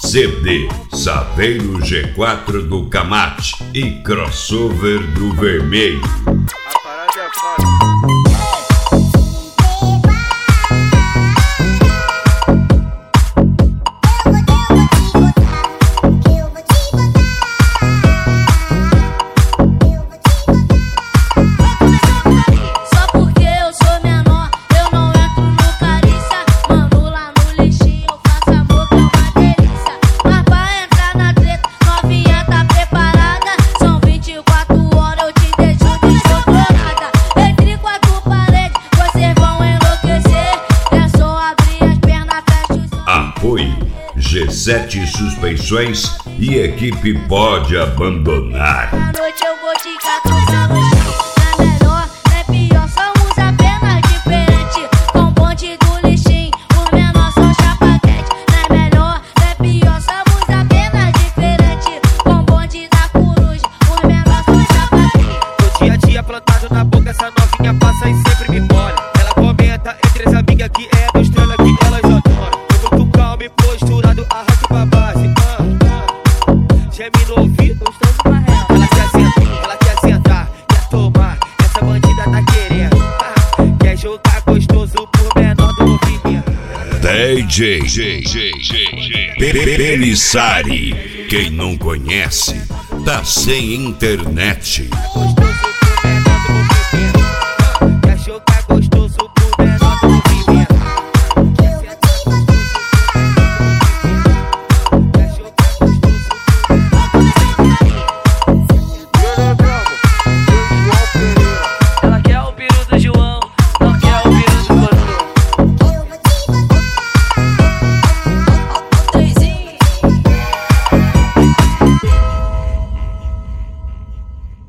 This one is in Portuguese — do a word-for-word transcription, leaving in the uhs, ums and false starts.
C D Saveiro G quatro do Camate e crossover do Vermelho. A parada é fácil. G sete Suspensões e equipe pode abandonar. À noite eu vou te catar no chão. Não é melhor, não é pior, somos apenas diferentes. Com o bonde do lixinho, os menores são chapaquete. Não é melhor, não é pior, somos apenas diferentes. Com o bonde da coruja, os menores são chapaquete. No dia a dia plantado na boca, essa novinha passa e sempre me molha. Ela comenta entre as amigas que é do estrela que elas adoram. Eu muito calmo e posturado, arranco pra base. Ah, ah. Geme no ouvido, estamos pra ela. Ela quer sentar, ela quer sentar, quer tomar. Essa bandida tá querendo. Ah, quer jogar gostoso por menor do movimento. D J Pelissari. Quem não conhece, tá sem internet. Gostoso por menor do movimento. Ah, quer jogar gostoso por menor.